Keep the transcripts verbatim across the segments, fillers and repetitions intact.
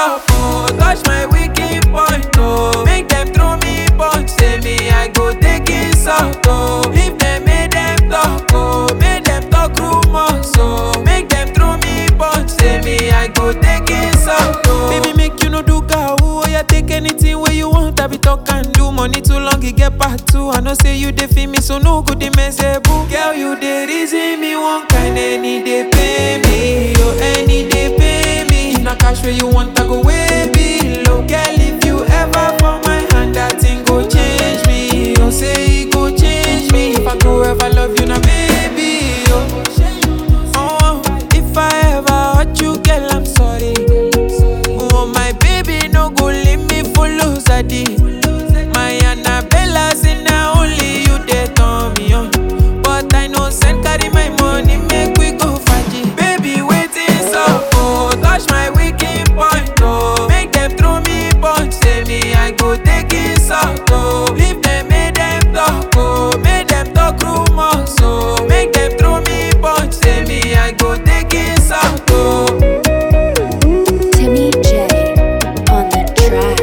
up, oh. Touch my wicked point, oh. Make them throw me punch, say me I go take it out, oh. Leave them, make them talk, oh. Make them talk rumors, oh. Make them throw me punch, say me I go take it out, oh. Baby, make you no do cow, oh. Yeah, take anything where you want, I be talk and do. Money too long, it get part two. I know say you dey feel me, so no good, they mess up. Girl, you dey reason me one kind, any day pay me, oh, any day pay me. If na cash where you want, I go way below. Girl, if you ever for my hand, that thing go change me. Oh, say it go change me. If I go ever love you, now baby, oh. Oh, if I ever hurt you, girl, I'm sorry. Oh, my baby, no go leave me for lose a day. My Annabella say now only you dey turn me on. But I know send carry my money, make we go faji. Baby, waiting up, oh. Touch my wicked point, oh. Make them throw me punch, say me I go take it out, oh. Leave them, make them talk, oh. Make them talk rumors, oh. Make them throw me punch, say me I go take it out, oh. Timmy J on the track.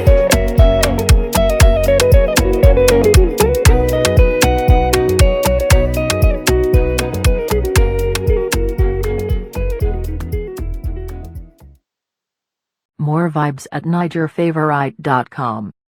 More vibes at niger favorite dot com.